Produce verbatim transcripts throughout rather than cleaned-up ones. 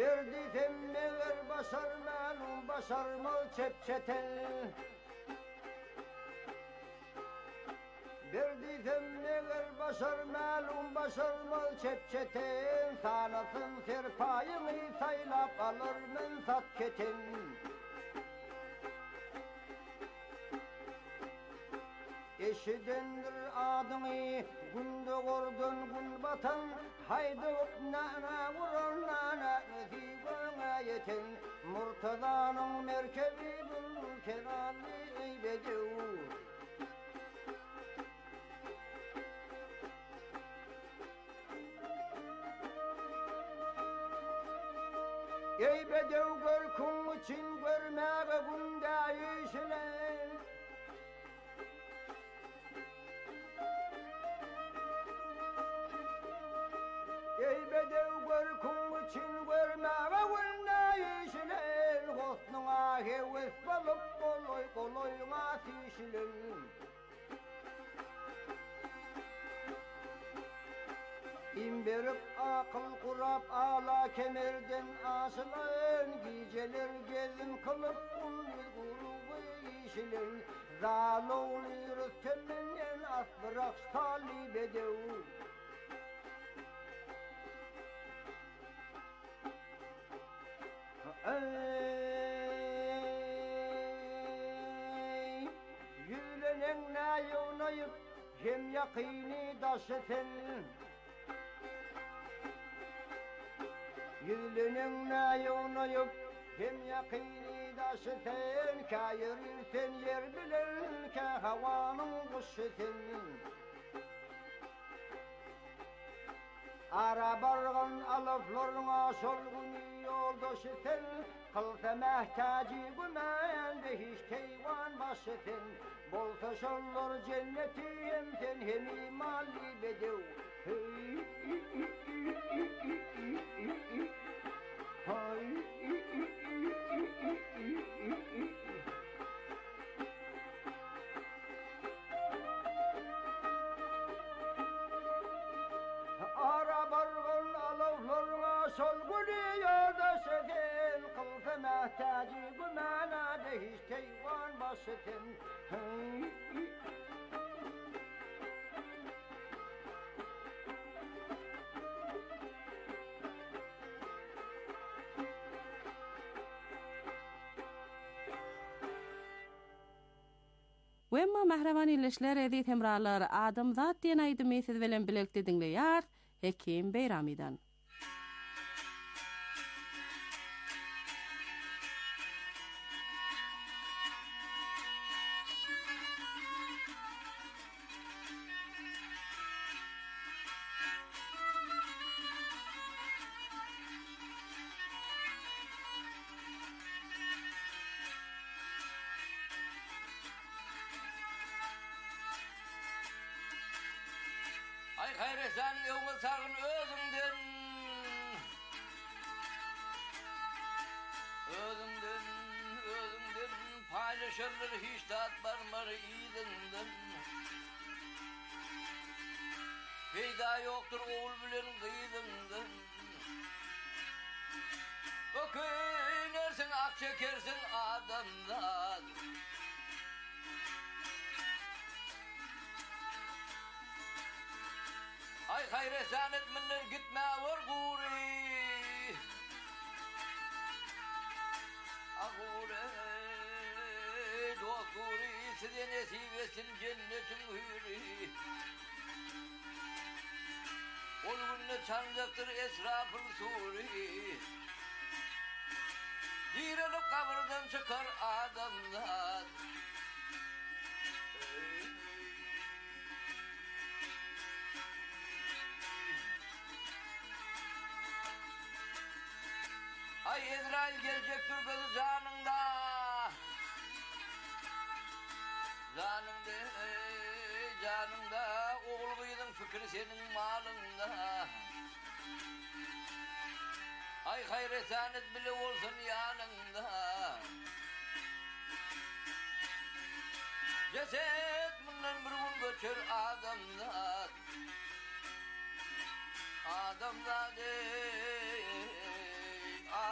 Verdi neler başarmalım, başarmal çepçeten. Verdi neler başarmalım, başarmal çepçeten. Sanasın serpayını saylap alır mensat keten. Eşidendir adını, günde gordun gün batan. Haydi nana vurur nana, nasibana yeten. Murtadanın merkebi bul kenarlı eybedev. Eybedev görkün için görmeye günde işler. Eybedev görkün için görmeye günde işler. Hosnuna heves balıp kolay kolay nasişler. İmberip akıl kurap ala kemerden asılan. Geceler gezin kılıp ulluz grubu işilir. Zaloğlu rüsteminden as bırak salib edev. Ey yüzlenen nayonayıp hem yakini daşıtın. Yüzlenen nayonayıp hem yakini daşıtın. Kayırırsen yer bilen ka havanın kuşıtın. Ara barğın alıflarına solgun yoldaşıtın. Kılsa mehtacı gümende hiç teyvan başıtın. Bolsa şollar cenneti hem sen hem imali bedev. Ara barğın alıflarına solgun yoldaşıtın. Kılsa mehtacı gümende hiç teyvan başıtın. Wemma mahravan illeşler edit hemralar adam zat diyen aydı mesiz velen bilekti dinleyar Hekim Beyrami'dan. Ay hayret sen yolunu sarın özünden. Özünden, özünden paylaşırlar hiç tat barmar iyidinden. Peyda yoktur oğul bilen kıyıdından. Ökünersin ak çekersin adamdan. Ay hayret sanet minden gitme var guri. Agure dost guri size nesip etsin cennetin hürri. Ol günne çancaktır esrafın suri. Dirilip kabırdan çıkar adamlar. Ay İsrail gelecektir kızı canında. Canında, canında oğul kıydın fikri senin malında. Ay hayret sanet bile olsun yanında. Ceset bundan bir gün göçür adamlar. Adamlar ey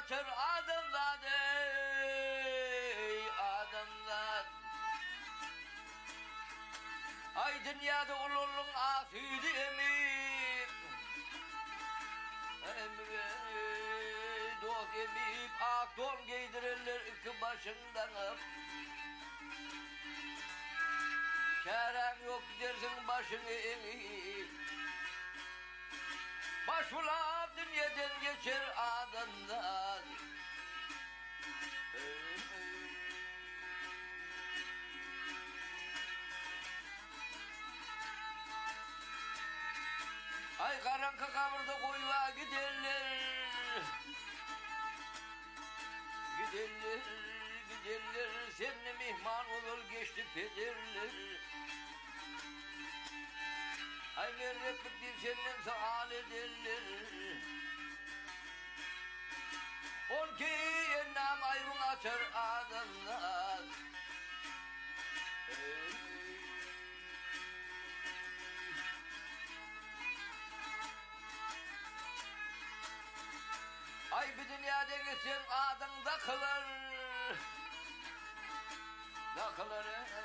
açar adamdan ey adamdan. Ay dünyada ululun asidi emir. Emir dost emir ak don giydirirler iki başından. Kerem yok dersin başını eğip. Başvula dünyadan geçer adamdan. Ay karanlık kavrda koyuğa giderler. Giderler, giderler. Seninle mihman olur geçti pederler. Ay merretlik değil senden sual ederler. On ki ennam ayrın açar adamlar. Ay bir dünyada geçen adın da kılar. Da kılar.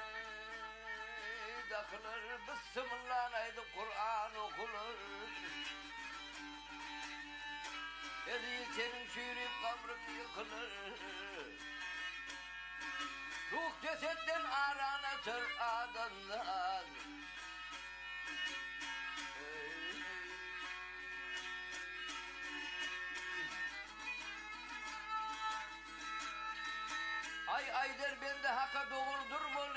Dakılır, Bismillah'naydı Kur'an okulur. Eli senin şiirip kabrın yıkılır. Ruh cesetten arana sır adamdan. Ay ay der bende haka doğurdurmalı.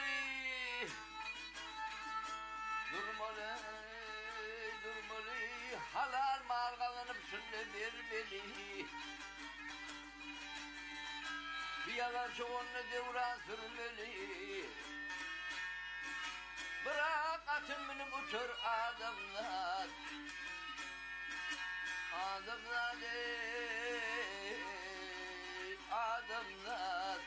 Durmalı, durmalı, halal mal kazanıp sünnet vermeli. Bir yalan çoğunlu devran sürmeli. Bırak atın benim uçur adamlar. Adamlar ey, adamlar.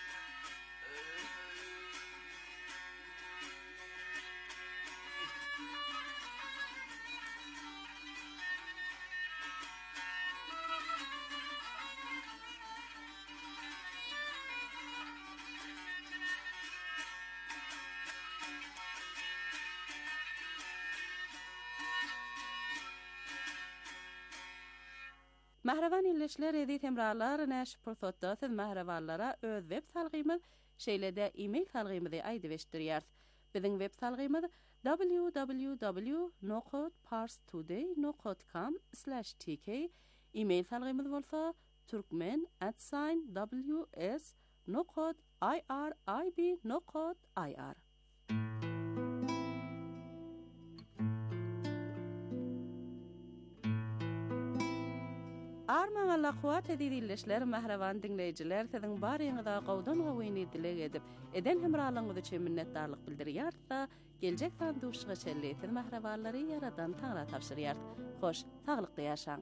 Mahravan illeşler edi temralar näş pursatda siz mahravanlara öz web salgymyz şeýlede e-mail salgymyzy aýdybeşdirýär. Biziň web salgymyz w w w nokta parstoday nokta com slash t k. E-mail salgymyz bolsa turkmen at w s nokta i r i b nokta i r. Arman Allah kuwat edilişler mahravan dinleyijiler siziň baryňyza gowdan gowyny dilek edip eden hemralygyňyz üçin minnetdarlyk bildirýär-da geljek sanduşyga çelleýär mahrawanlary yaradan taňra tapşyrýar. Hoş, taglykda ýaşaň.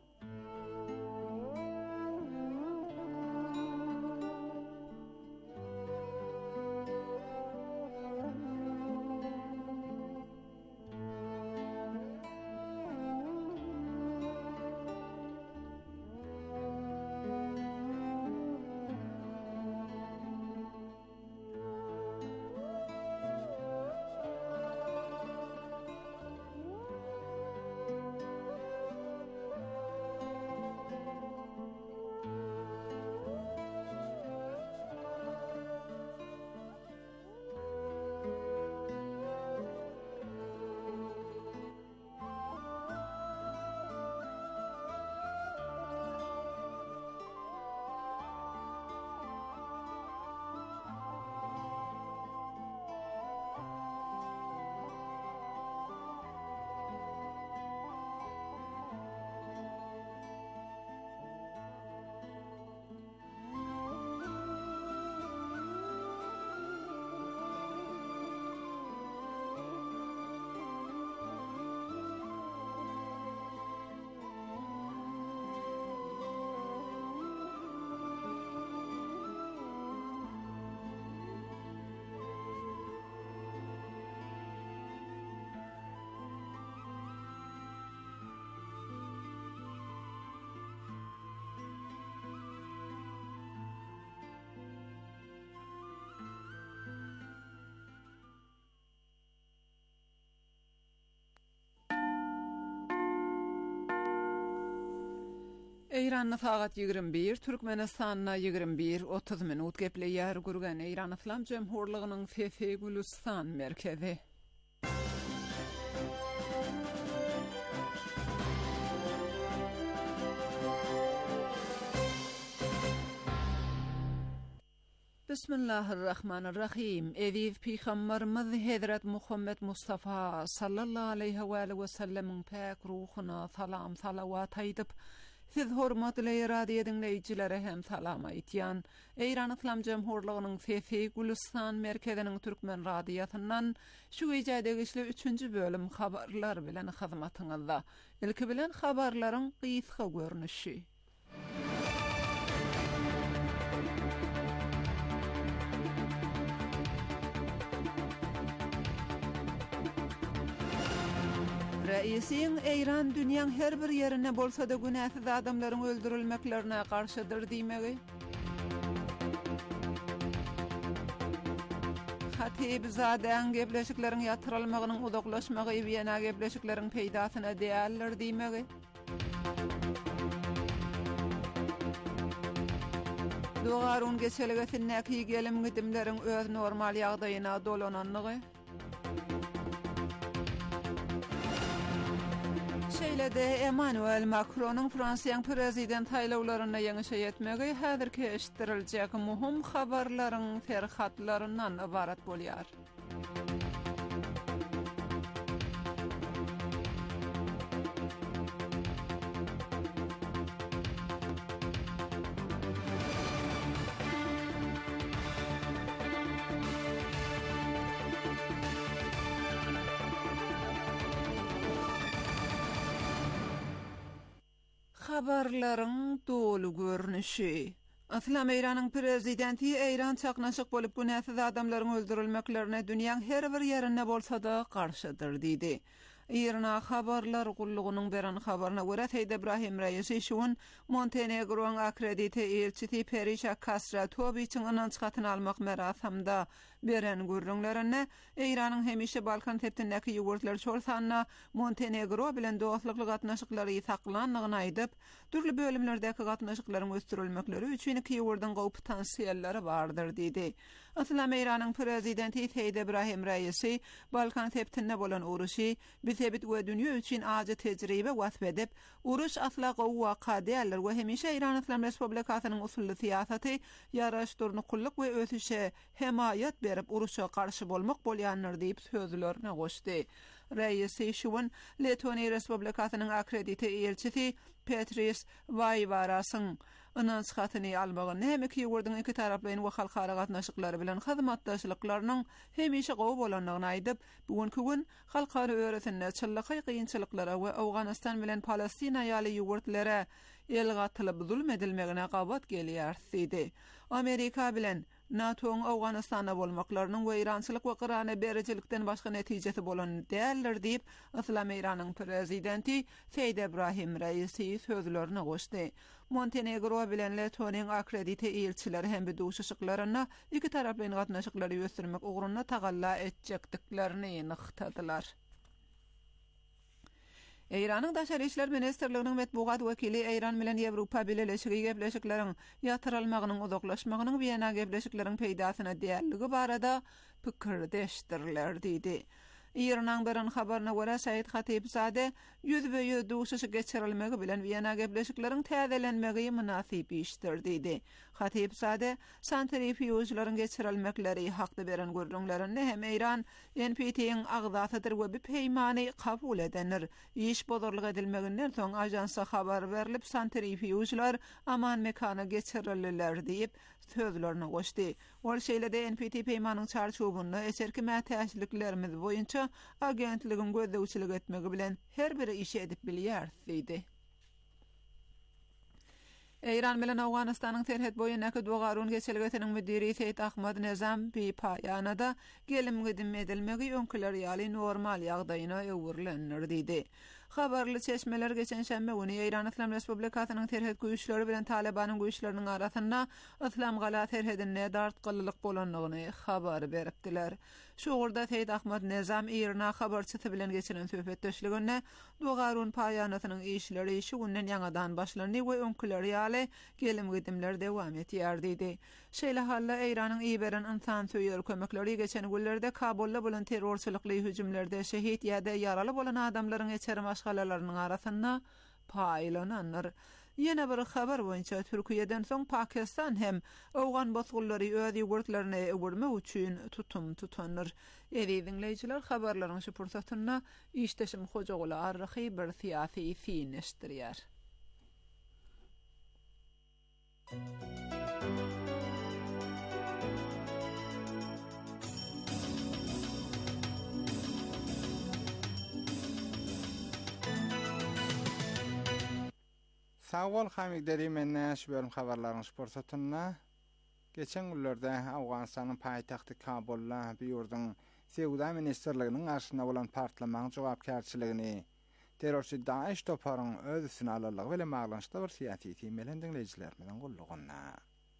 Eyranna sagat yigirme bir, Türkmenistanna yigirme bir otuz minut gepleýär gurgan Eýran Islam Jemhurlygynyň Fefe Gülistan merkezi. Bismillahirrahmanirrahim. Eziz Peygamberimiz Hazrat Muhammed Mustafa sallallahu aleyhi ve sellem'in pak ruhuna salam salavat aýdyp, siz hormatly radio dinleýijilere hem salam aýtýan. Eýran Islam Jemhurlygynyň Fefe Gülistan merkeziniň türkmen radiosundan şu ýerde üçüncü bölüm habarlar bilen hyzmatyňyzda. Ilki bilen habarlaryň gysga görnüşi. Reisiň Eýran dünýäň her bir ýerine bolsa-da günäsiz adamlaryň öldürilmeklerine garşydyr diýmegi. Hatibzadan gepleşikleriň ýatyrylmagynyň uzaklaşmagy ýa-da gepleşikleriň peýdasyna däýerler diýmegi. Dogarun geçelige sinnäki gelim gidimleriň öz normal ýagdaýyna dolananlygy. Şeýlede Emmanuel Macron'un Fransiýanyň prezident saýlawlaryna ýeňişe ýetmegi häzirki eşitdiriljek muhim habarlaryň ferhatlaryndan ibarat bolýar. Habarlaryň dolu görnüşi. Islam Eýranyň prezidenti Eýran çaknaşyk bolup günäsiz adamlaryň öldürilmeklerine dünýäň her bir ýerinde bolsa-da garşydyr diýdi. Irna habarlar gullugynyň beren habaryna görä Seýd Ibrahim Raýysy şuň Montenegroň akredite elçisi Perisha Kasratoviçiň ynançgatyny almak merasimde beren gürrüňlerine Eýranyň hemişe Balkan tepdindäki ýugurtlar çorsanna Montenegro bilen dostlukly gatnaşyklary saklanlygyny aýdyp, türli bölümlerdäki gatnaşyklaryň östürilmekleri üçin iki ýugurdan gowy potensiallary bardyr diýdi. Islam Eýranyň prezidenti Seýd Ibrahim Raýysy Balkan tepdinde bolan uruşy bitebit we dünýä üçin aja tejribe wasf edip, uruş asla gowy waka däler we hemişe Eýran Islam Respublikasynyň usully siýasaty ýaraşdyrnykluk we ötüşe hemayat berip uruşa karşı bolmak bolýanlar diýip sözlerine goşdy. Raýysy şuň Letoniýa Respublikasynyň akredite elçisi Petris Vaivarasyň ynançgatyny almagyny hem iki ýugurdyň iki taraplaryň we halkara gatnaşyklary bilen hyzmatdaşlyklarynyň hemişe gowy bolanlygyny aýdyp, bugünkü gün halkara öwresinde çyllyky kynçylyklara we Awganystan bilen Palestina ýaly ýugurtlara el gatylyp zulm edilmegine gabat gelýär diýdi. Amerika bilen NATO'nun Awganystana bolmaklarynyň we Irançylyk we Qur'ana bericilikden başga netijesi bolan däller diýip Islam Eýranyň prezidenti Seýd Ibrahim Raýysy sözlerine goşdy. Montenegro bilen Letoniýanyň akredite elçileri hem bir duşuşyklaryna iki taraplaryň gatnaşyklary ýösürmek ugruna tagalla etjekdiklerini nyktadylar. Eýranyň Daşary işler ministrliginiň medbugat wekili Eýran bilen Ýewropa Birleşigi gepleşikleriň ýatyrylmagynyň uzaklaşmagynyň ýa-da gepleşikleriň peýdasyna däýerligi barada pikirdeşdirler diýdi. Eýranyň beren habaryna görä Said Hatibzade ýüzbeýe duşuşy geçirilmegi bilen ýa-da gepleşikleriň täzelenmegi münasip işdir diýdi. Hatibzade santrifuge'laryň geçirilmekleri hakda beren görüňlerini hem Eýran N P T'niň agzatydyr we bir peýmany kabul edenler. İş bozorlyk edilmeginden soň ajansa habar berilip santrifuge'lar aman mekana geçirilirler diýip sözlerine goşdy. Ol şeýlede N P T peýmanyň çarçowyny eserki mätäçiliklerimiz boýunça agentligiň gözlegçilik etmegi bilen her biri iş edip bilýär diýdi. Eýran bilen Awganystanyň terhet boýundaky dogarun geçeligetiň müdiri Seýd Ahmad Nezam Pipaýanada gelim gidim edilmegi öňkiler ýaly normal ýagdaýyna öwürlenir diýdi. Habarly çeşmeler geçen şembe günü İran İslam Respublikasynyň terhed güýçleri bilen Talibanyň güýçleriniň arasynda İslam gala terhedine dartgylylyk bolanlygyny habar beripdiler. Şuğurda Seyit Ahmad Nezam İran'a habarçysy bilen geçiren söhbet döşligine Dogarun payanatynyň işleri şu günden ýangadan başlandy we öňküleri ýaly gelim gidimler dewam etýär diýdi. Şeýle halla İranyň iýberen insan söýýär kömekleri geçen günlerde Kabulda bolan terrorçylykly hüjümlerde şehit ýa-da ýaraly bolan adamlaryň içeri maşgalalarynyň arasynda paýlananlar. Yine bir habar boýunça Türkiýeden soň Pakistan hem Awgan bozgullary öz ýurtlaryna öwürmek üçin tutum tutanlar. Ewi dinleýijiler habarlaryň şu pursatyna işdeşim Hojagoly arryhy bir syýasy fin estirýär. Sağol hamigderi menne şu bölüm habarlaryň sportsatyna geçen günlerde Awganistanyň paýtagty Kabulda bir ýurduň Sewda ministerliginiň arşyna bolan partlamaň jogapkärçiligini terrorçy Daesh toparyň öz üstüne alyrlygy bilen maglanyşda bir syýasy temelen dinleýijilerimiň gullugyna.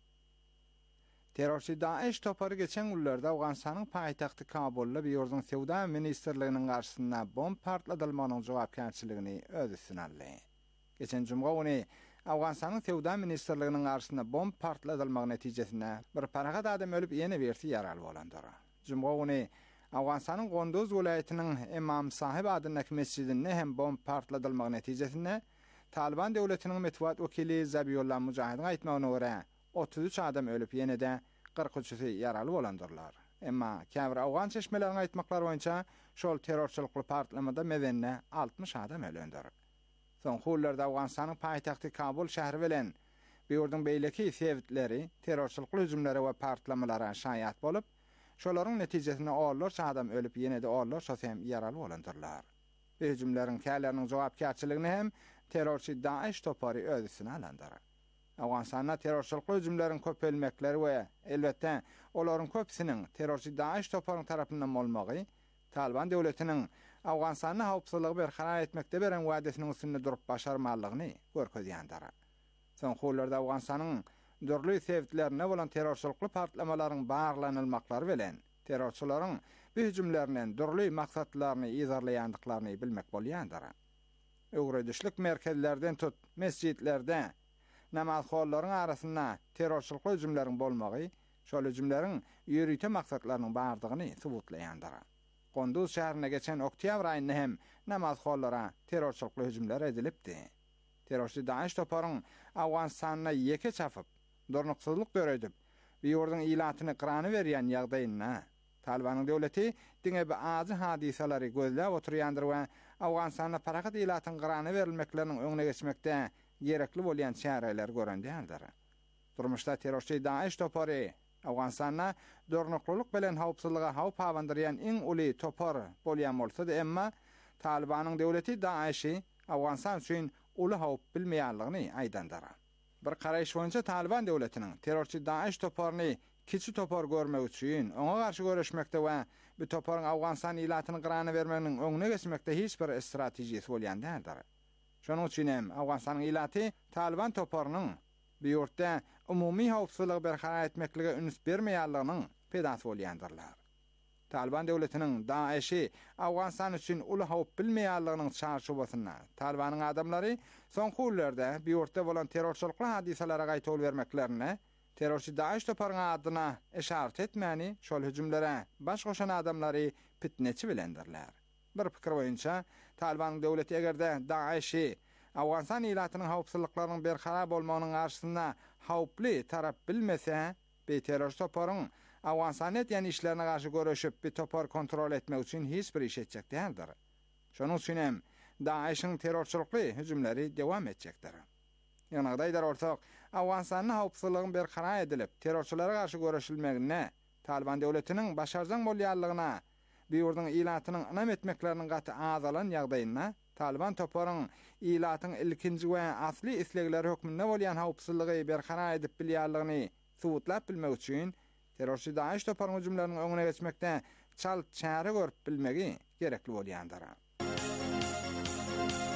Terrorçy Daesh topary geçen günlerde Awganistanyň paýtagty Kabulda bir ýurduň Sewda ministerliginiň garşysyna bomb partladylmagynyň jogapkärçiligini öz üstüne aldy. Geçen cuma günü Awganistanyň Sewda ministerliginiň garşysyna bomb partladylmagy netijesinde bir paragat adam ölüp ýene birsi ýaraly bolandyr. Cuma günü Awganistanyň Gonduz welaýatynyň Imam Sahib adynyň mescidinde hem bomb partladylmagy netijesinde Taliban döwletiniň metbuat wekili Zabihullah Mujahidiň aýtmagyna görä otuz üç adam ölüp ýene-de kırk üçüsi ýaraly bolandyrlar. Emma käbir Awgan çeşmeleriň aýtmaklary boýunça şol terrorçylykly partlamada mezenne altmış adam ölendir. Son hullarda Awganistanyň paýtagty Kabul şähri bilen bir ýurduň beýleki sebitleri terrorçylykly hüjümlere we partlamalara şaýat bolup, şolaryň netijesinde onlarça adam ölüp ýene-de onlarça hem ýaraly bolandyrlar. Bu hüjümleriň kälerini jogapkärçiligini hem terrorçy Daesh topary öz üstüne alandyr. Awganistanda terrorçylykly hüjümleriň köpelmekleri we elbetde olaryň köpsiniň terrorçy Daesh toparyň tarapyndan bolmagy Taliban döwletiniň Awganistanyň hawpsuzlygy berqarar etmekde beren wädesiniň üstünde durup başarmalygyny görkezýändir. Son hullarda Awganistanyň dörli sebitlerine bolan terrorçylykly partlamalaryň barlanylmaklary bilen terrorçylaryň bu hüjümlerinden dörli maksatlaryny ýazarlaýandyklaryny bilmek bolýandyr. Öwredişlik merkezlerden tut mescitlerde namazxonlaryň arasynda terrorçylykly hüjümleriň bolmagy şol hüjümleriň ýürüýte maksatlarynyň bardygyny subutlaýandyr. Gonduz şäherine geçen oktyabr aýynda hem namazxonlara terrorçylykly hüjümler edilipdi. Terrorçy Daesh toparyň Awganistanyna ýeke çapyp, dornuksyzlyk döredip, bir ýurduň ilatyny qyrany berýän ýagdaýynda Talibanyň döwleti diňe bir azy hadisalary gözläp oturýandyr we Awganistanyna paragat ilatyň qyrany berilmekleriniň öňüne geçmekde gerekli bolýan çäreler görendýärdir. Durmuşda terrorçy Daesh topary Awganistanyna dornuklyk bilen hawpsuzlyga hawp hawandyrýan iň uly topar bolýan bolsa-da emma Talibanyň döwleti Daeşi Awganistan üçin uly hawp bilmeýänligini aýdandyr. Bir garaýş boýunça Taliban döwletiniň terrorçy Daesh toparyny kiçi topar görmek üçin oňa garşy görüşmekde we bu toparyň Awganistan ilatyny qyrany bermeginiň öňüne geçmekde hiç bir strategiyasi bolýandyr. Şonuň üçin hem Awganistanyň ilaty Taliban toparynyň bu ýurtda umumy hawpsuzlygy berqarar etmekligi üns bermeýänligiň pedasy bolýandyrlar. Taliban döwletiniň Daeşi Awganistan üçin uly hawp bilmeýänliginiň çarşubasyna Talibanyň adamlary son hullarda bu ýurtda bolan terrorçylykly hadiselere gaýtol bermeklerine terrorçy Daesh toparyň adyna eşaret etmäni şol hüjümlere baş goşan adamlary pitneçi bilendirler. Bir pikir boýunça Talibanyň döwleti egerde Daeşi Awganistan ilatynyň hawpsuzlyklarynyň berqarar bolmagynyň garşysynda hawply tarap bilmese, bu terror toparyň Awganistan etýän işlerine garşy görüşüp bir topar kontrol etmek üçin hiç bir iş etjek däldir. Şonuň üçin hem Daeşiň terrorçylykly hüjümleri dewam etjekdir. Ýanagdaýlar ortak Awganistanyň hawpsuzlygyny berqarar edilip, terrorçylara garşy görüşilmegine, Taliban döwletiniň başarjak bolýanlygyna, bu ýurduň ilatynyň anam etmekleriniň gaty azalan ýagdaýynda Taliban toparyň ilatyň ilkinji we asly islegleri hökmünde bolýan hawpsuzlygy berqarar edip bilýärligini subutlap bilmek üçin terrorçy Daesh toparyň hüjümleriniň öňüne geçmekde çal çäre görüp bilmegi gerekli bolýandyr.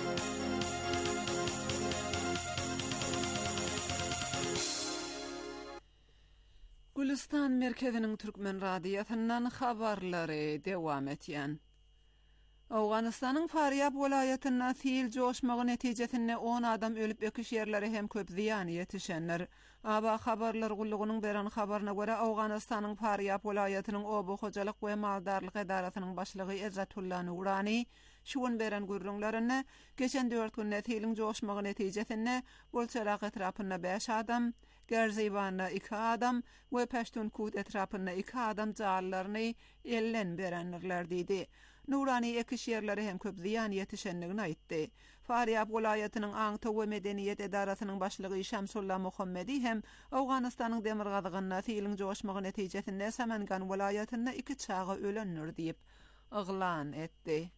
Gülistan merkezinin Türkmen radiyatından habarları devam etyen. Awganistan'ın Faryab welaýatyna sil joşmagy netijesinde on adam ölüp ekiş yerleri hem köp ziýan ýetişenler. Aba habarlar gullugynyň beren habaryna görä Awganistanyň Faryab welaýatynyň Obu hojalyk we maldarlyk edarasynyň başlygy Ezzatullah Nurani şuun beren gürrüňlerine geçen dört günde silin joşmagy netijesinde bolçarak etrapynda beş adam, Gerzibanna iki adam we Peştunkut etrapynda iki adam jallaryny ellen berenler diýdi. Nurani ekiş yerleri hem köp ziýan ýetişenligini aýtdy. Faryab welaýatynyň Aňta we Medeniýet edarasynyň başlygy Şamsullah Muhammedi hem Awganistanyň demirgazygyna silin joşmagy netijesinde Samangan welaýatynda iki çağa ölenler diýip yglan etdi.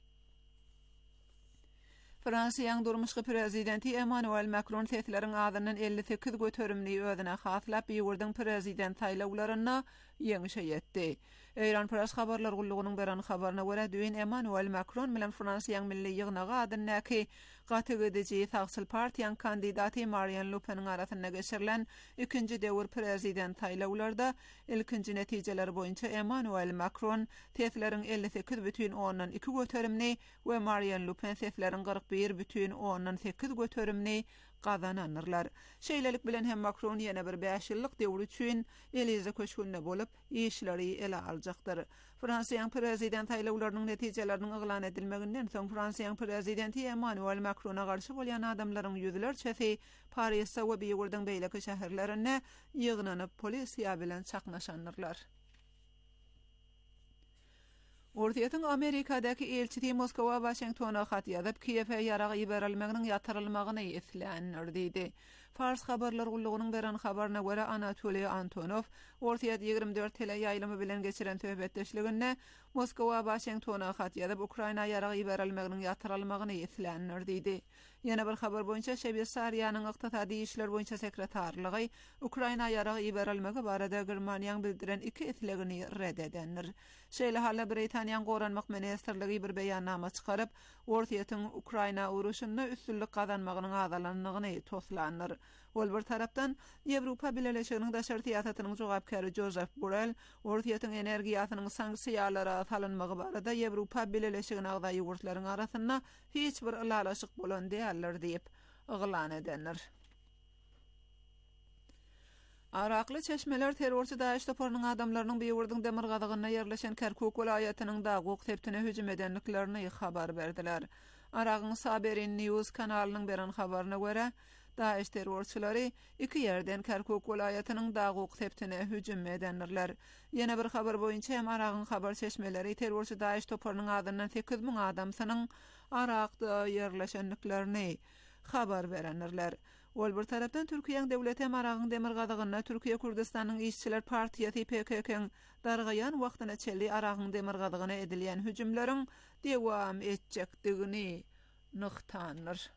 Fransiýanyň durmuşky prezidenti Emmanuel Macron tetleriň adynyň elli sekiz göterimli özüne haslap ýurdun prezident taýlawlaryna ýeňişe ýetdi. Eýran press habarlar gullugynyň beren habaryna görä düýün Emmanuel Macron bilen Fransiýanyň milli ýygynaga adynyňky gatygydyjy Sağçyl partiýanyň kandidaty Marine Le Pen'iň arasynda geçirilen ikinji döwür prezident taýlawlarda ilkinji netijeler boýunça Emmanuel Macron tetleriň elli sekiz бүтүn ondan iki göterimli we Marine Le Pen tetleriň kırk bir бүтүn ondan sekiz göterimli gazananlar. Şeýlelik bilen hem Macron ýene bir beş ýyllyk döwür üçin Elize köşkünde bolup işleri ele aljakdyr. Fransiýanyň prezident taýlawlarynyň netijelerini yglan edilmeginden soň Fransiýanyň prezidenti Emmanuel Macrona garşy bolýan adamlaryň ýüzlerçesi Parisde we ýurdun beýleki şäherlerine ýygnanyp polisiýa bilen çaknaşanlar. Ortiýatyň Amerikadaky elçisi Moskowa Washingtona hat ýazyp Kiýewe ýarag iberelmeginiň ýatyrylmagyny islenýär diýdi. Fars habarlar gullugynyň beren habaryna görä Anatoly Antonov Ortiýat ýygrimi dört tele ýaýlymy bilen geçiren töhbetdeşliginde Moskowa Washingtona hat ýazyp Ukraina ýarag iberelmeginiň ýatyrylmagyny islenýär diýdi. Ýene bir habar boýunça Şwýtsariýanyň ykdysady işler boýunça sekretarlygy Ukraina ýarag iberelmegi barada Germaniýanyň bildiren iki islegini red edenler. Şeýle halla Britaniýanyň goranmak ministrligi bir beýannama çykaryp, Ortiýatyň Ukraina uruşynda üstünlik gazanmagynyň adalanlygyny toslandyr. Ol bir tarapdan Ýewropa Birleşiginiň daşartiýatynyň jogapkary Joseph Borrell Ortiýatyň energiýasynyň sanksiýalara salynmagy barada Ýewropa Birleşiginiň agdaý ýurtlaryň arasynda hiç bir ýalaşyk bolan däldir diýip yglan edenler. Arakly çeşmeler terrorçy Daesh toparynyň adamlarynyň bir ýurdun demirgazygyna ýerleşen Kerkuk welaýatynyň Daguk teptine hüjüm edenliklerini habar berdiler. Aragyň Saberin News kanalynyň beren habaryna görä Daesh terrorçylary iki ýerden Kerkuk welaýatynyň Daguk teptine hüjüm edenler. Ýene bir habar boýunça hem Aragyň habar çeşmeleri terrorçy Daesh toparynyň adynyň sekiz miň adamsynyň Arakda ýerleşenliklerini habar berenler. Ol bir tarapdan Türkiýanyň döwleti Aragyň demirgazygyna Türkiýe Kurdistanyň işçiler partiýasy P K K'ň dargayan wagtyna çelli Aragyň demirgazygyna edilýän hüjümleriň dewam etjekdigini nyktandyr.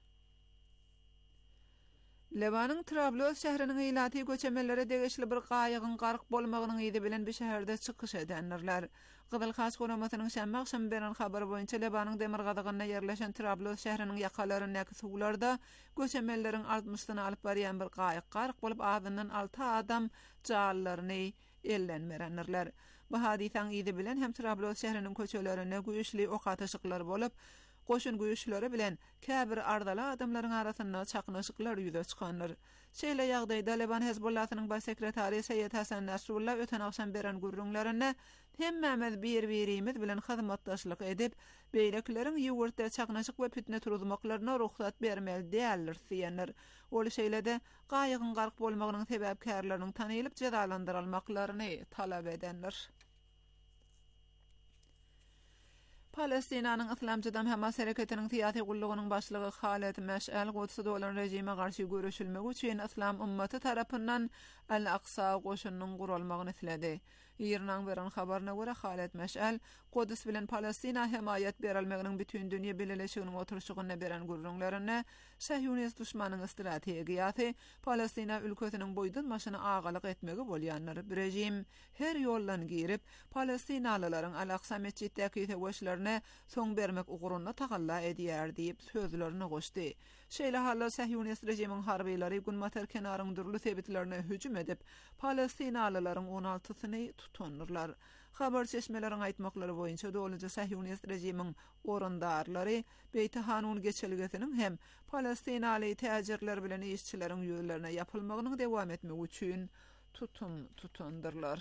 Lebanyň Trablos şäheriniň ýylaty göçemelere degişli bir gaýygyň gark bolmagynyň ýydy bilen bir şäherde çykyş edenler. Gyzyl Has goramatynyň şämme akşam beren habar boýunça Lebanyň demirgazygyna ýerleşen Trablos şäheriniň ýakalaryndäki suwlarda göçemelleriň altmışdan alyp barýan bir gaýyk gark bolup adyndan alty adam jallaryny ellenmerenler. Bu hadisaň ýydy bilen hem Trablos şäheriniň köçelerine güýçli ok ataşyklar bolup goşun güýçleri bilen käbir ardala adamlaryň arasynda çaknaşyklar ýüze çykanlar. Şeýle ýagdaýda Leban Hezbollahynyň baş sekretary Seyyed Hasan Nasrullah öten akşam beren gürrüňlerine hemmemiz bir-birimiz bilen hyzmatdaşlyk edip, beýlekleriň ýurtda çaknaşyk we fitne turuzmaklaryna ruhsat bermeli däldir diýenler. Ol şeýlede gaýygyň gark bolmagynyň sebäpkärlerini tanylyp jazalandyrylmaklaryny talap edenler. Palestinanyň Islamjydam Hamas hereketiniň tiýaty gullugynyň başlygy Khaled Meş'al Gudsda bolan rejime garşy görüşilmegi üçin Islam ummaty tarapyndan Al-Aqsa goşunynyň gurulmagyny isledi. İran'ın veren habarına göre Halet Meş'al, Kudüs bilen Palestina himayet berilmeginiň bütün dünýä birleşiginiň oturşygyna beren gurrunlaryny Sahyonist düşmanyň strategiýasy Palestina ülkesiniň boýdan maşyny agalyk etmegi bolýanlar. Bir rejim her ýollan girip Palestinalylaryň Al-Aqsa mesçitdäki teweşlerini soň bermek uguruny tagalla edýär diýip sözlerini goşdy. Şeýle halla Sahyonist rejimiň harbiýlary Gunmatar kenaryň durly sebitlerine hüjüm edip Palestinalylaryň on altysyny tutanyrlar. Habar çeşmeleriň aýtmaklary boýunça dowlaty Sahyonist rejimiň orandarlary Beýti Hanun geçelgesiniň hem Palestinaly täjirler bilen işçileriň ýöňlerine ýapylmagynyň dowam etmegi üçin tutum tutandyrlar.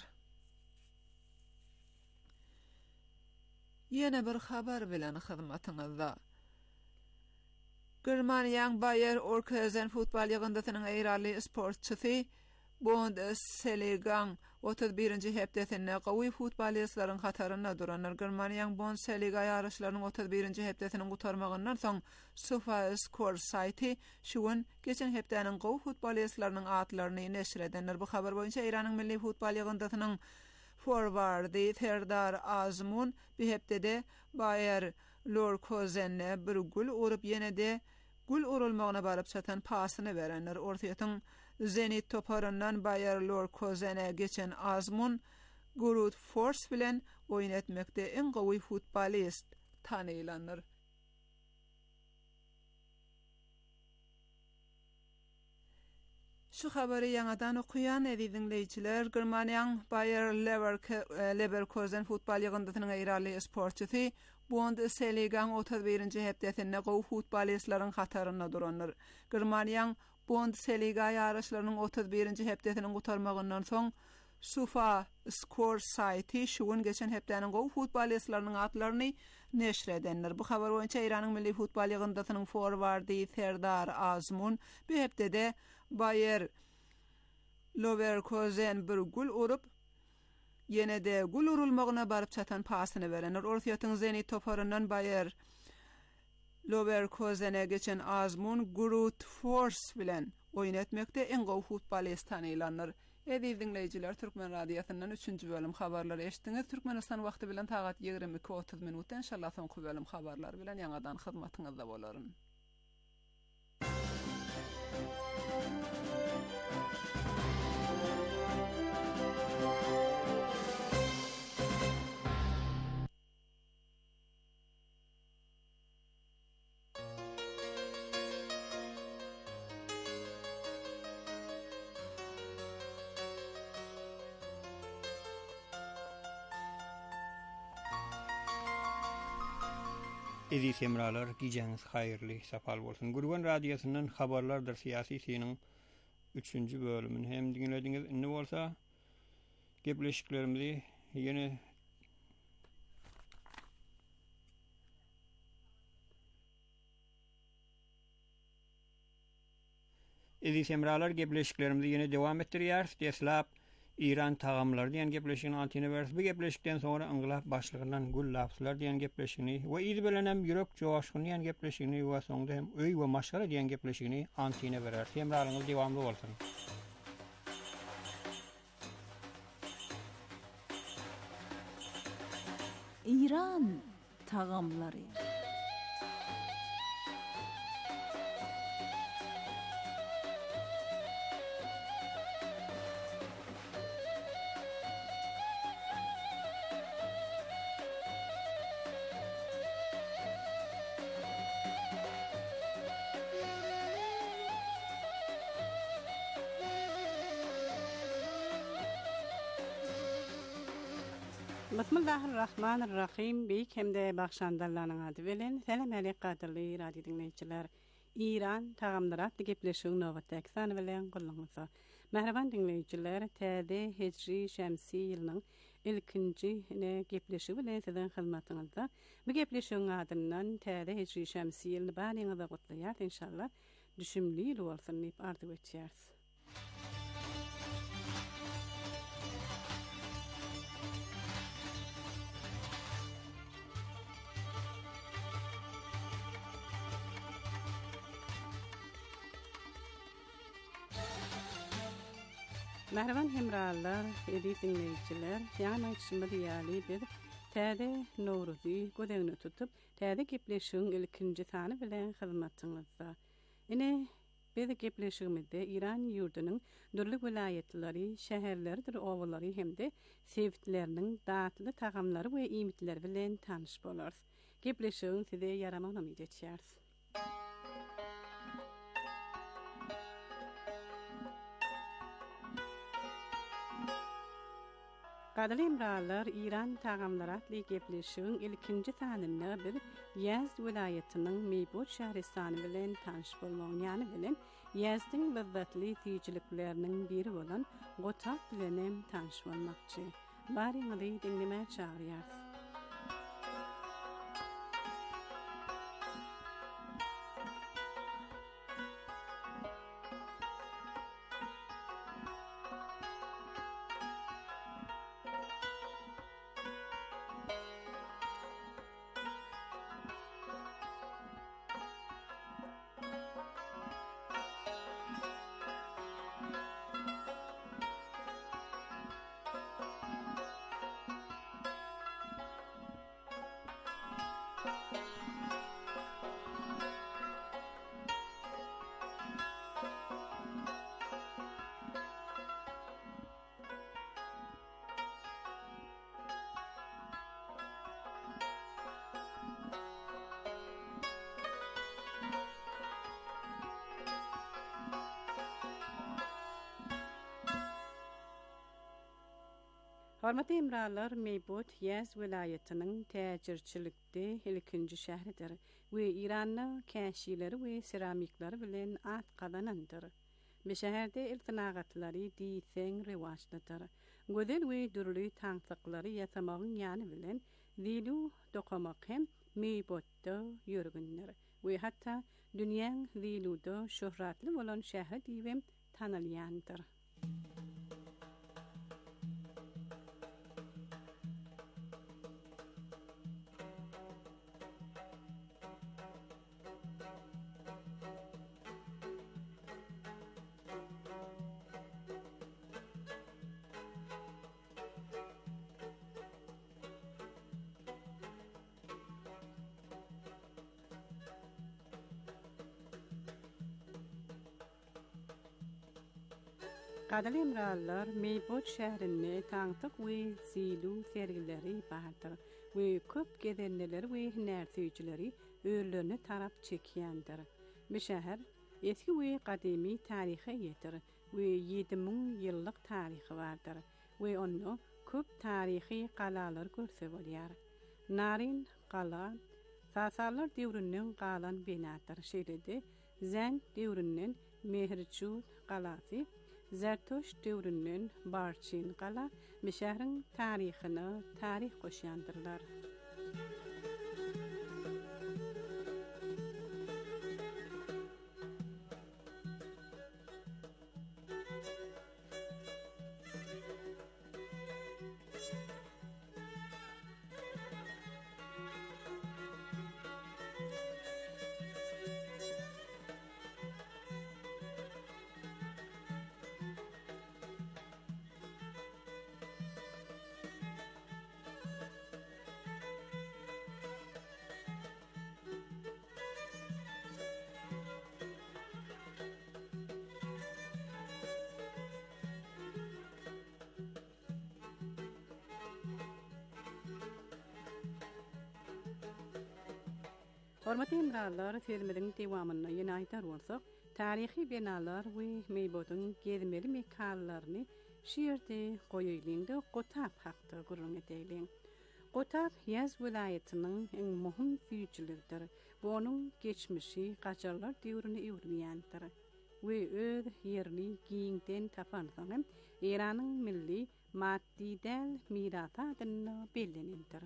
Ýene bir habar bilen hyzmatyňyzda. Germaniýanyň Bayer Leverkusen futbol ýygyndysynyň eýrarly sportçysy Bundesligaň otuz birinji hepdesinde gowy futbolistlaryň hataryna duranlar. Germaniýanyň Bundesliga ýarışlarynyň otuz birinji hepdesini gutarmagyndan soň SofaScore saýty şuň geçen hepdeniň gowy futbolistlarynyň atlaryny neşr edenler. Bu habar boýunça Iranyň milli futbol ýygyndysynyň forwardy Serdar Azmun bir hepdede Bayer Leverkusen'e bir gol urup ýene-de gol urulmagyna baryp çatan pasyny berenler. Ortaýatyň Zenit toparından Bayer Leverkusen'e geçen Azmun Grut Force bilen oýun etmekde en gowy futbolist tanylanır. Şu habary ýangadan okuyan edinleýiçiler, Germaniýanyň Bayer Leverkusen futbol ýygyndysynyň eýrarly sportçysy Bundesligaň otuz birinji hepdesinde gowy futbolistlaryň hataryna duranlar. Germaniýanyň Bundesliga ýarışlarynyň otuz birinji hepdesini gutarmagyndan soň SofaScore saýty şuň geçen hepdeniň gowy futbolistlarynyň atlaryny neşr edenler. Bu habar boýunça Iranyň milli futbol ýygyndysynyň forwardy Serdar Azmun bir hepdede Bayer Leverkusen bir gol urup ýene-de gol urulmagyna baryp çatan pasyny berenler. Ortaýatyň Zenit toparından Bayer Leverkusen'e geçen Azmun Grut Force bilen oýun etmekde en gowy futbolist tanylanlar. Edi dinleyijiler, Türkmen radiosynyň üçünji bölüm habarlary eşitdiňiz. Türkmenistan wagty bilen tagat ýigirmi iki otuz minutda inşallah soňky bölüm habarlar bilen ýangadan hyzmatyňyzda bolaryn. Ezi semralar, gijeniz hayırlı, sapal bolsun. Gurban radyosundan habarlardır siyasisinin üçüncü bölümünü hem dinlediğiniz ne olsa gepleşiklerimizi yine Ezi semralar gepleşiklerimizi yine devam ettirýär. Deslap İran tagamlar diýen gepleşigini antine berýär. Bu gepleşikden sonra Inglap başlygyndan gul lapslar diýen gepleşigini we ýyzy bilen hem ýürek jogaşgyny diýen gepleşigini we soňda hem öý we maşgara diýen gepleşigini antine berýär. Semralyňyz dowamly bolsun. İran tagamlary. Bismillahirrahmanirrahim. Beýik hemde bagşandarlaryň ady bilen selam aleykum gaderli radio dinleýijiler. İran tagamlary atly gepleşigiň nowatdaky sany bilen gullanýar. Merhaban dinleýijiler, täze Hijri Şemsi ýylynyň ilkinji ne gepleşigi bilen sizin hyzmatyňyzda. Bu gepleşigiň adyndan täze Hijri Şemsi ýylyny barýaňyza gutlaýar inşallah. Düşümli bolsun diýip arzuw etýäris. Merhaban hemrallar, edi dinleyiciler. Ýa-ni şymdy ýaly bir täze Nowruzy gödegini tutup, täze gepleşigiň ilkinji sany bilen hyzmatyňyzda. Ine biz gepleşigimizde İran ýurdunyň dürli vilayetlary, şäherleri, owalary hemde sevitleriniň datly tagamlary we imitleri bilen tanyş bolars. Gepleşigiň size ýaramany umyt etýärs. Gadly imralar İran tagamlary atly gepleşigiň ilkinji sanyny bir Yazd vilayetynyň Meybut şäheristany bilen tanyş bolmagy ýany bilen Yazdyň lezzetli tiýjilikleriniň biri bolan Gotak bilen tanyş bolmakçy. Bariňyzy dinlemäge çagyrýar. Hormatly imralar, Meybut Yazd vilayetynyň täjirçilikde ilkinji şäheridir we İranyň käşileri we seramiklary bilen at gadanandyr. Bu şäherde iltinaгаtlary diýseň rewajlydyr. Gödel we dürli taňsyklary ýasamagyň ýany bilen dilu dokamak hem Meybutda ýörgünler we hatda dünýäň diluda şöhratly bolan şäher diýip tanylýandyr. Gadly imralar Meybut şäherini taňtyk we zilu sergileri bardyr we köp gedenler we närsüýçileri öýlerini tarap çekýändir. Bu şäher eski we gadymy taryhy ýetir we ýedi ming ýyllyk taryhy bardyr we onu köp taryhy galalar görse bolýar. Narin gala Sasalar döwrüniň galan binatyr. Şeýlede Zäng döwrüniň Mehirçut galasy, Zertoş döwrüniň Barçin gala bu şäheriň taryhyny taryh goşýandyrlar. Hormatly imralar, sözümiziň dewamyna ýene-aýtar bolsak, taryhy binalar we Meybutyň gezmeli mekallaryny şiýerde goýýandy Gotak hakda gurulmak edýän. Gotak Yazd vilayetynyň iň muhim süýçüligidir. Bu onuň geçmişi gaçarlar döwrüne öwrülýändir. We öz ýerli giňden tapan soňam Iranyň milli maddi del mirasy adyna bellenendir.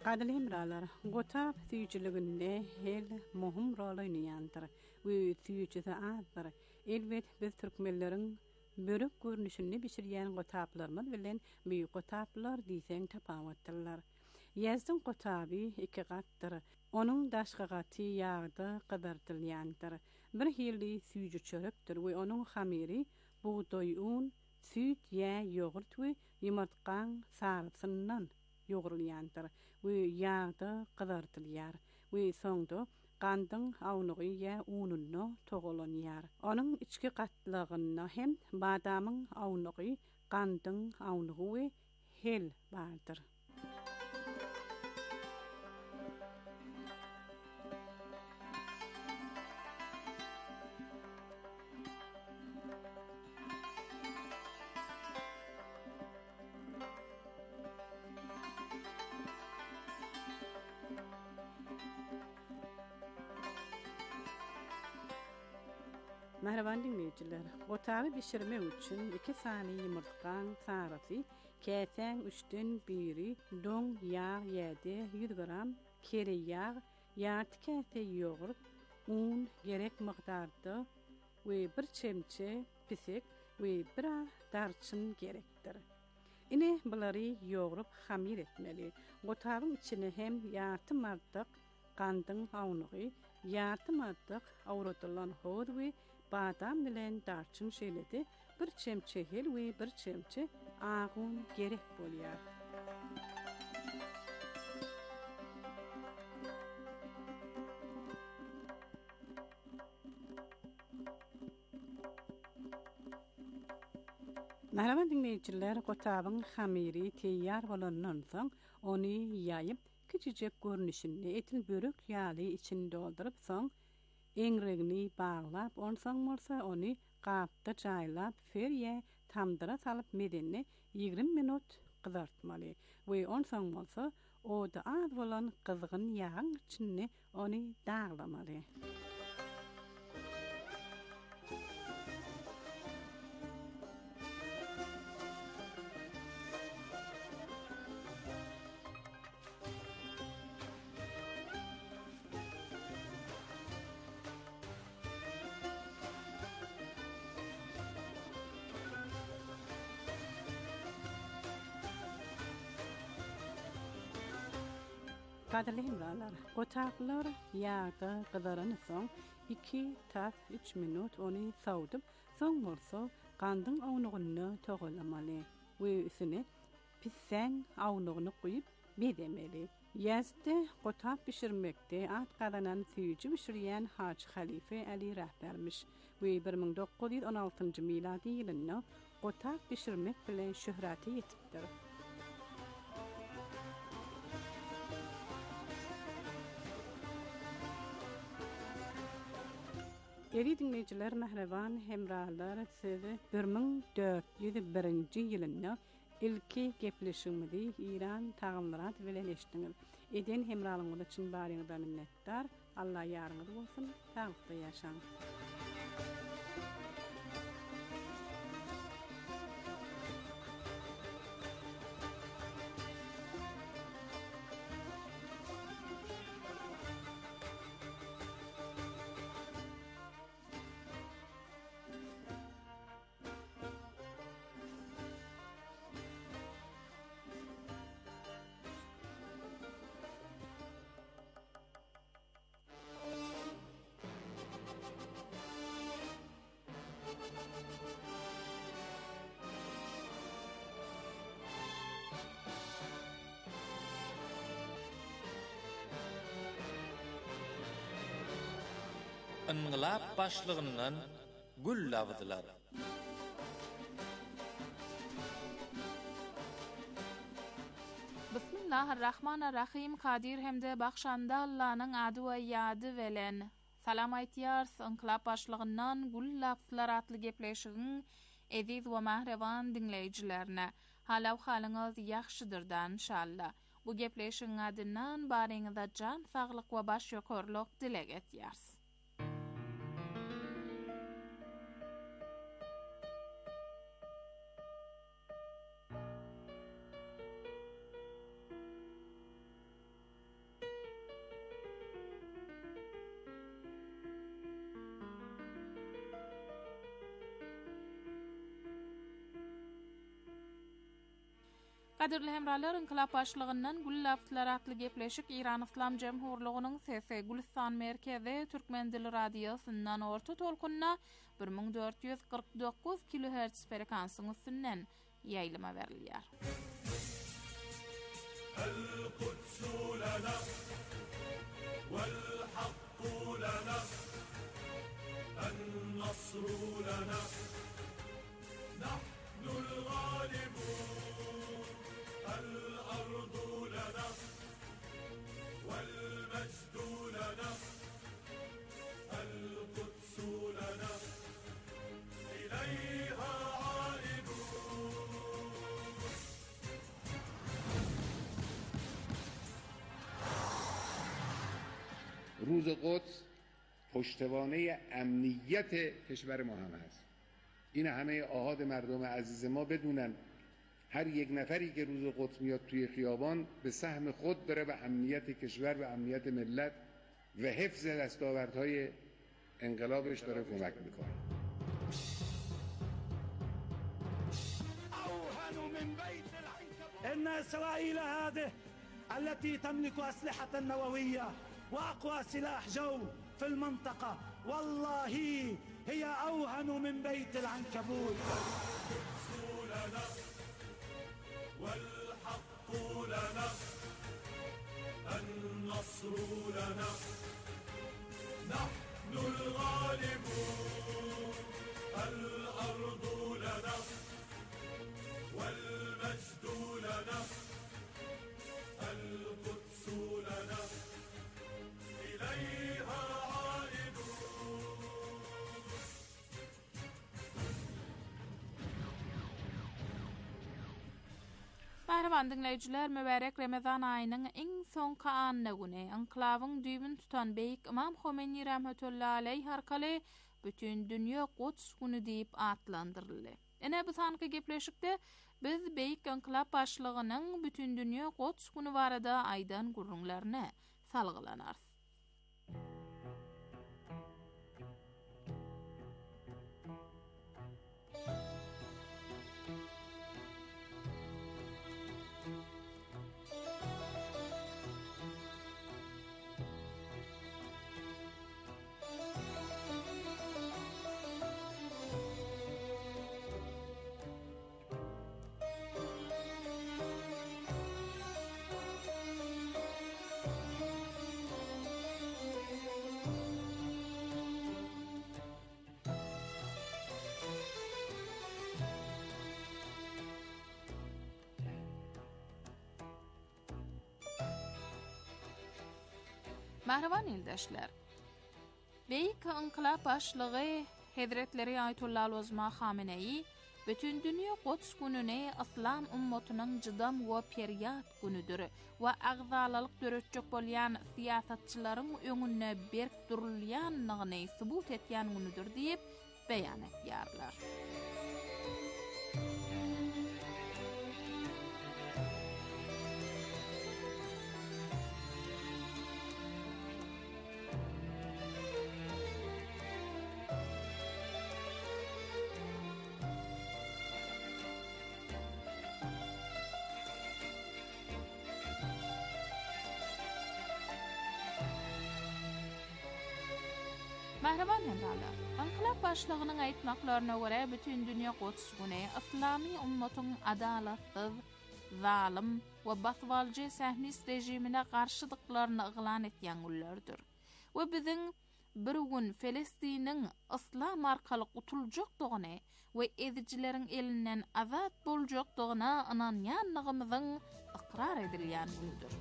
Qadrli hemralar, gotap tüyçülüğünde hel muhim rol oynayandır. Bu tüyçüde azdır. Elbet biz Türkmenlerin börük görünüşünü biçirýän gotaplarymyz bilen büyük gotaplar diýsen tapawatdyrlar. Ýazdyn gotaby iki gatdyr. Onuň daşky gaty ýagda gyzartylýandyr. Bir hilli süýji çörepdir we onuň hamiri buğdoý un, süýt ýa ýogurt we ýumurtgaň sarysyndan ýogurulýandyr we ýagda gyzartylýar we soňda gandyň awnugy ýa ununy togulanýar. Onuň içki gatlygyna hem badamyň awnugy, gandyň awnugy we hel bardyr. Merhaban dinleyiciler. Gotaby bişirmek üçin iki sany ýumurtgaň sarysy, käsen üçden biri, doň ýağ ýedi yüz gram, kere ýağ, ýarty käse ýogurt, un gerek mykdarda we bir çemçe pisek we bir darçyn gerekdir. Ine bulary ýogurup hamir etmeli. Gotabyň içine hem ýarty mardyk gandyň awnugy, ýarty mardyk awratylan hor we badam bilen darçyn şeýledi, bir çemçe hel we bir çemçe agun gerek bolýar. Merhaba dinleýijiler, gotabyň hamiri teýýar bolandan soň ony ýaýyp kiçijek görnüşini etil börek ýaly içinde doldurup soň eňregini baglap, onsoň bolsa ony gapda jaýlap, ferýe tamdyra salyp medenni ýigrim minut gyzartmaly. We onsoň bolsa oda az bolan gyzgyn ýağın içinde ony daglamaly. Qadrli hemralar, gotaplar ýağda gyzarany soň iki tat üç minut ony sawdyp, soň bolsa gandyň awnugyny togulamaly we üstüne pissen awnugyny goýup bedemeli. Ýazda gotap pişirmekde at gadanan süýji pişirýän Haçy Halife Ali rahbermiş we bir ming dokuz ýüz on altyncy miladi ýylynda gotap pişirmek bilen şöhrati ýetipdir. Eri dinleyiciler, mehreban hemralar, sizi bir ming dört yüz birinci ýylynda ilki gepleşigimizi İran tagamlarat bilen eşdiňiz. Eden hemralyňyz üçin baryňyza minnetdar. Allah ýarňyz bolsun. Saglykda ýaşaň. Inqilab başlygyndan gül labdylar. Bismillahirrahmanirrahim. Kadir hemde bakşanda Allah'nın adı we ýady bilen. Salam aýtýar, inqilab başlygyndan gül labdylar atly gepleşigiň ediz we mahrewan dinleýijilerine. Halaw halyňyz ýaxşydyrdan inşallah. Bu gepleşigiň adyndan baryňyza jan saglyk we baş ýokarlyk dilek etýärs. Qadirli hemralar, inkılap başlığından Gullapslar atlı gepleşik İran İslam Cemhurluğu'nun sesi Gülistan Merkezi Türkmen Dili Radyosu'ndan orta tolkunna bir ming dört yüz kırk dokuz kilohertz frekansının üstünden yayılıma verilýär. القدس لنا والحق لنا النصر لنا نحن الغالبون الأرض لنا والمجد لنا القدس لنا إليها روز قدس پشتوانه امنیت کشور ما هم هست. این همه آحاد مردم عزیز ما بدونن هر یک نفری که روز قدس میاد توی خیابان به سهم خود داره به امنیت کشور و امنیت ملت و حفظ دستاوردهای انقلابش داره کمک میکنه. إن إسرائيل هذه التي تملك أسلحة نووية وأقوى سلاح جو في المنطقة والله هي أوهن من بيت العنكبوت. لنا والحق لنا النصر لنا نحن الغالبون الأرض لنا والمجد لنا القدس لنا إليها عائدون. Bahraman dinleyiciler, mübarek Ramazan ayının en son kaanına güne anklavın düğümün tutan Beyik İmam Khomeini rahmetullahi aleyh harkalı bütün dünya Quds günü deyip adlandırıldı. Ene bu sanki gepleşikde biz Beyik Anklav başlığının bütün dünya Quds günü barada aydan gurrunlarına salgılanar. Mahravan ildeşler, Beyik İnkılap başlığı Hazretleri Ayetullah Uzma Khamenei bütün dünya Quds gününe İslam ummatının cıdam ve periyat günüdür ve agzalalık dörötçök bolyan siyasatçıların öňüne berk durulýanlygyny subut etýän günüdür diýip beýan etýärler. Mahraman hemralar, Ankılap başlığının aytmaklarına göre bütün dünya Quds günü İslami ummatın adalatsız, zalim ve basvalcı Sahnist rejimine karşıdıklarını ıglan etýän günlerdir. Ve bizim bir gün Filistin'in İslam arkalı qutuljakdygyny ve edicilerin elinden azat boljakdygyna inanýanlygymyzyň ikrar edilýän gündür.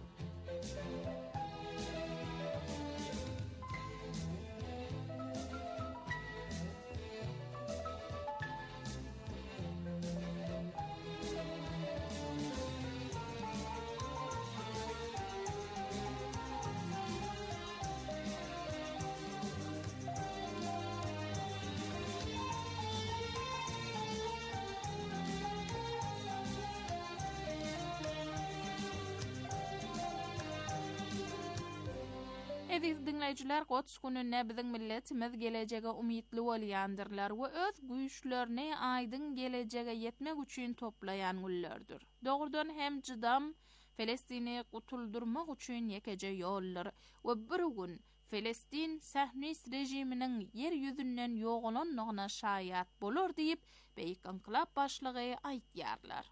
Eziz dinleyijiler, Qods gününe biziň milletimiz gelejege umytly bolýandyrlar we öz güýçlerini aýdyn gelejege ýetmek üçin toplaýan günlerdir. Dogrudan hem jydam Filistini gutuldurmak üçin yekeje ýollar we bir gün Filistin Sahnist rejiminiň yer ýüzünden ýogalanmagyna şaýat bolar diýip beýik inqilab başlygy aýtýarlar.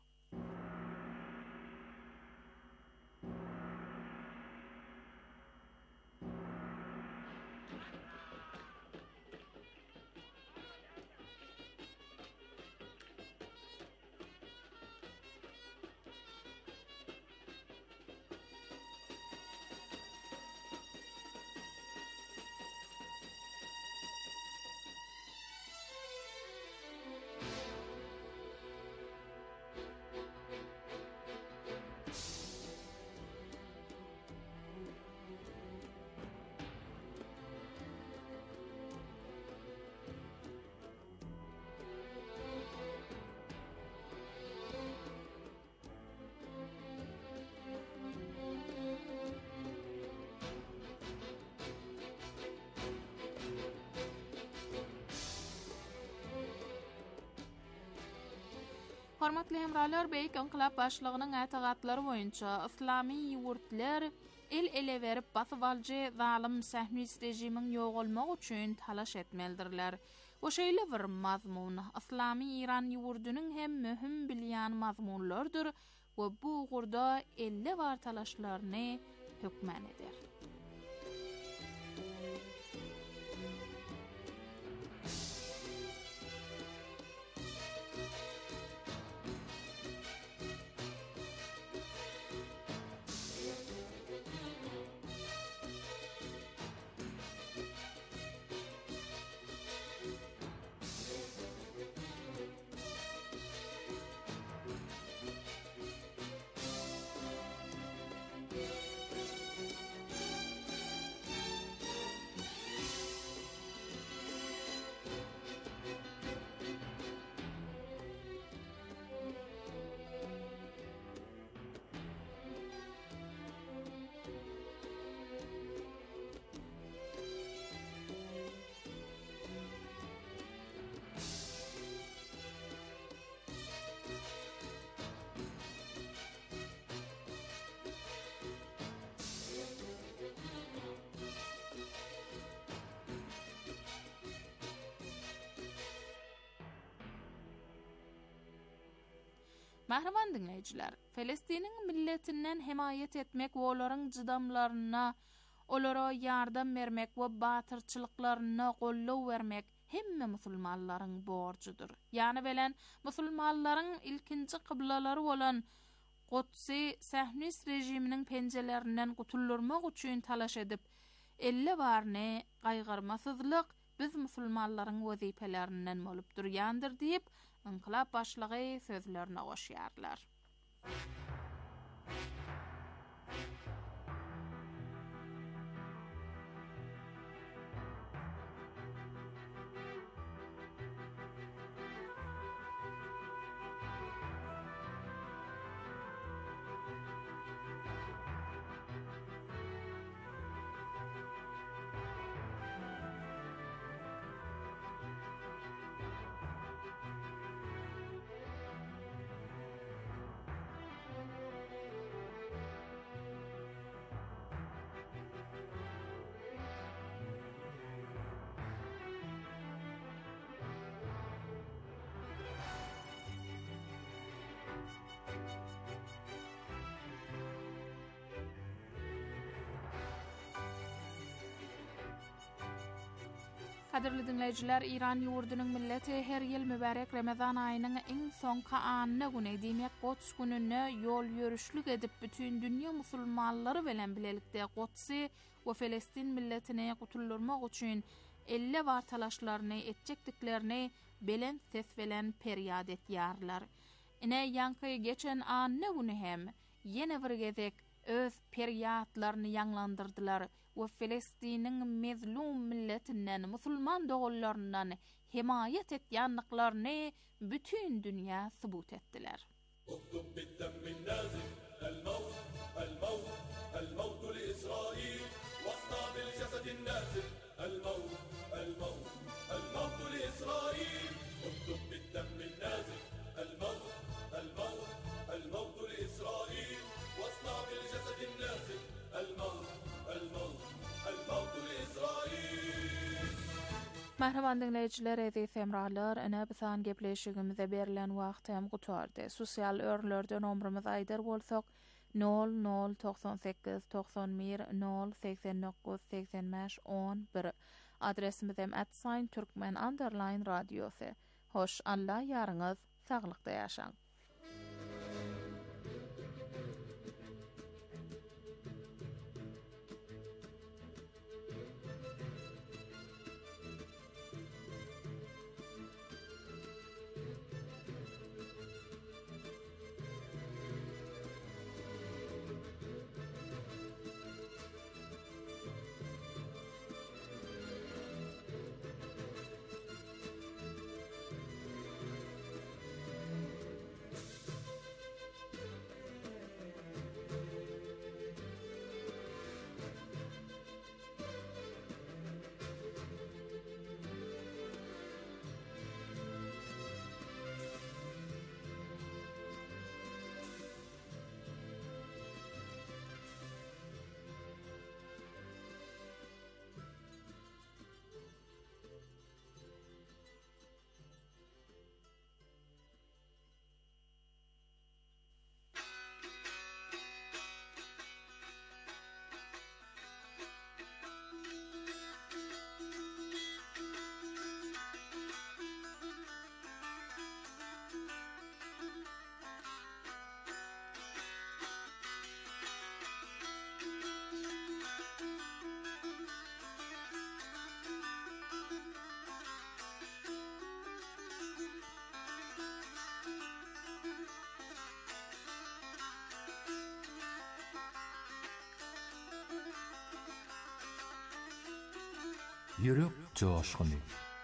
Hormatly hemralar, beýik inqilab başlygynyň ätagatlary boýunça islamy ýurtlar el ele berip basyp aljy zalim Sahnist rejimiň ýogalmak üçin talaş etmeldirler. O şeýle bir mazmun islamy İran ýurdunyň hem möhüm bilýän mazmunlardyr we bu gurda elle bar talaşlaryny hökmen eder. Mahraman dinleyijiler, Filistiniň milletinden himayet etmek we olaryň jydamlaryna, olara ýardam bermek we batyrçylyklaryna gollaw bermek hemme musulmanlaryň borçudur. Ýani bilen musulmanlaryň ilkinji kıblalary bolan Qodsy Sahnist rejiminiň penjelerinden gutulurmak üçin talaş edip, elle barny gaýgarmasyzlyk biz musulmanlaryň wezipelerinden bolup durýandyr diýip inqilab başlygy sözlerine goşýarlar. Kadirli dinleyijiler, İran ýurdunyň milleti her ýyl mübarek Ramazan aýynyň iň soňky anyny güne diýmek Qods gününe ýol ýörüşlük edip bütün dünýä musulmanlary bilen bilelikde Qodsy we Filistin milletine gutullurmak üçin elle bar talaşlaryny etjekdiklerini belen ses bilen peryad etýärler. Ine ýanky geçen anyny güne hem ýene bir gezek öz peryatlaryny ýanglandyrdylar we Filistiniň mezlum milletinden, musulman dogullarynyň himayet etýänliklaryny bütün dünýä subut etdiler. اكتب بالدم النازف الموت الموت الموت لإسرائيل واصنع بالجسد الناس الموت الموت الموت لإسرائيل اكتب بالدم النازف الموت الموت الموت لإسرائيل واصنع بالجسد النازف الموت الموت الموت لإسرائيل. Mahraman dinleyijiler, ezi semralar, ana bisan gepleşigimize berilen wagt hem gutardy. Sosial örlerden omrumyz aýdar bolsak nol nol doksan sekiz doksan bir nol seksen dokuz seksen beş on bir. Adresimiz hem at sign türkmen underline radiosy. Hoş Allah ýaryňyz saglykda ýaşaň. Yürek coşkuny.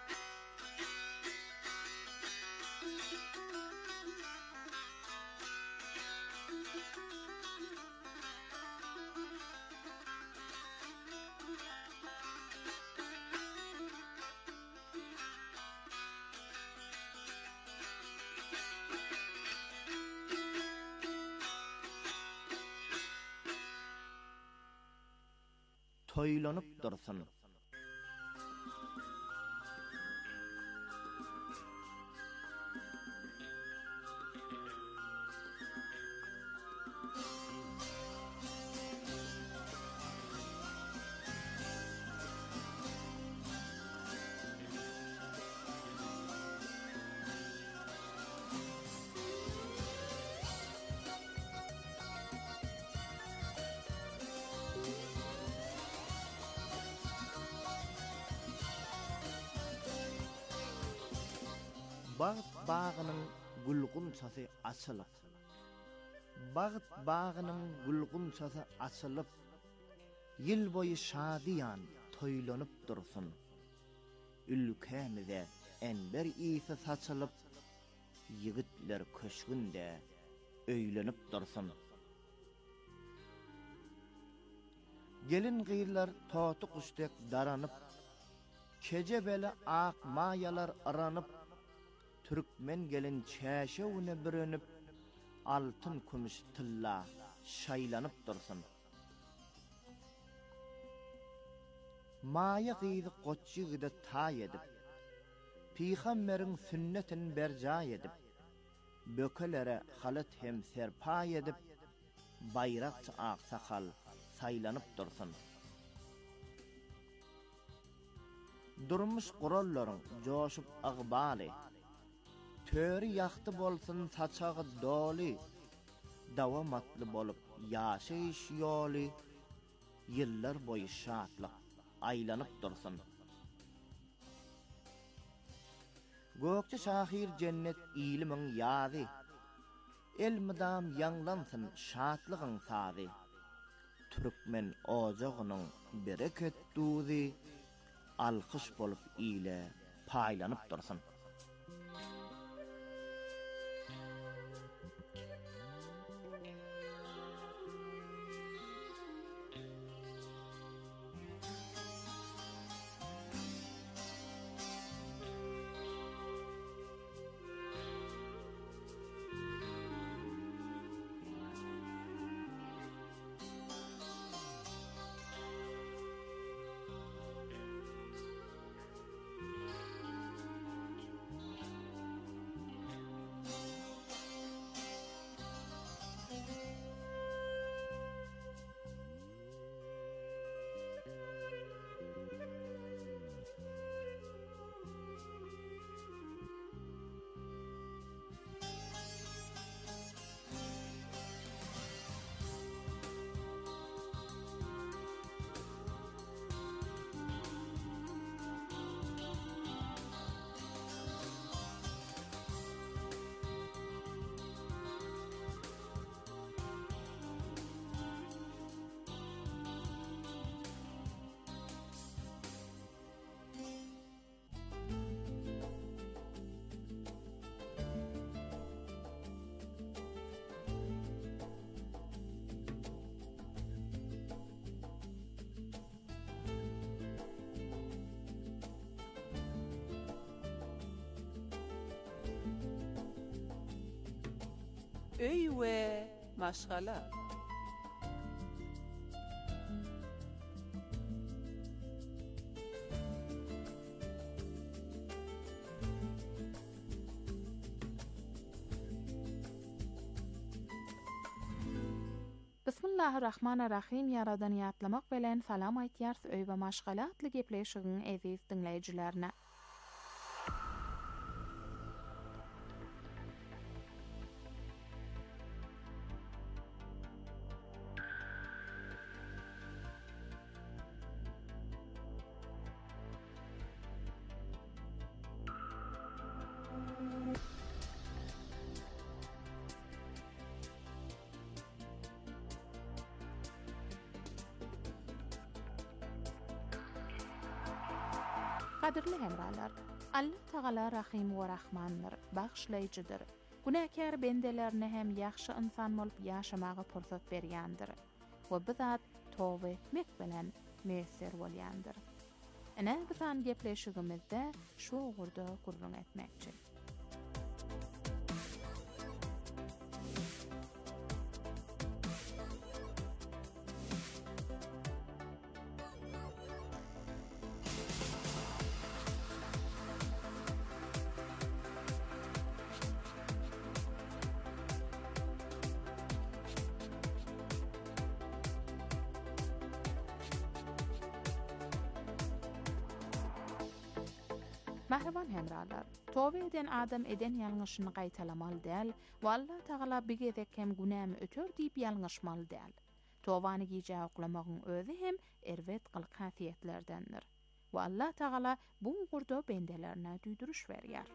Toylanyp dursun. Bağıt bağının gulgun sası açılıp, Bağıt bağının gulgun sası açılıp, Yıl boyu şadiyan toylanıp dursun. Ülkemize enber iyisi saçılıp, Yigitler köşkünde öylenip dursun. Gelin gıyırlar totu kuştek daranıp, Kece beli ak mayalar aranıp, Türkmen gelin çäşewine bürünüp, altın kumuş tılla şaylanıp dursun. Maya gıydı qoççı gıda tay edip, Peygamberin sünnetin bercay edip, Bökelere halat hem serpay edip, Bayrakçı aksakal saylanıp dursun. Durmuş quralların coşup aqbali, Töri yaxtı bolsun saçağı doli, Davamatlı bolup yaşayış yoli, Yıllar boyu şatlık aylanıp dursun. Gökçe şahir cennet ilimin yazi, El mıdam yanlansın şatlığın sazi, Türkmen ocağının bereket duzi, Alkış bolup ile paylanıp dursun. öý we maşgala. Bismillahirrahmanirrahim. Yaradan ýatlamak bilen salam aýtýar öý we maşgalatly gepleşigiň eziz dinleýijilerine. Kadirli hemralar, Allah Taala Rahim we Rahmandyr, bagşlaýjydyr. Günäkär bendelerine hem ýaxşy insan bolup ýaşamagy pursat berýändir. We bu zat towba etmek bilen meýser bolýandyr. Ene bizan gepleşigimizde şu gurda gurrun etmekçi. Mahraban hemralar, towba eden adam eden ýalňyşyny gaýtalamaly däl, walla Taala bigedek hem günämi ötür diýip ýalňyşmaly däl. Towbany giýje oklamagyň özü hem erwet gylyk hasyýetlerdendir. Walla Taala bu gurda bendelerine düýdürüş berýär.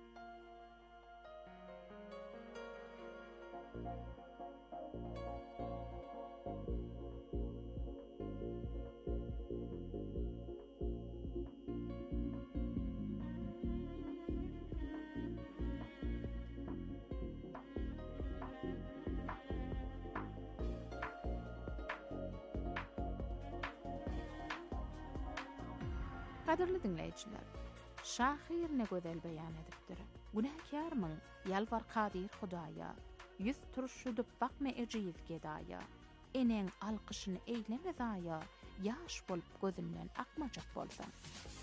Kadirli dinleýijiler, şahir ne gözel beýan edipdir. Günäkärmiň, ýalvar Kadir Hudaýa, ýüz turşudyp bakma ejiz gedaýa. Eneň alkyşyny eýleme zaýa, ýaş bolup gözünden akmajak bolsa.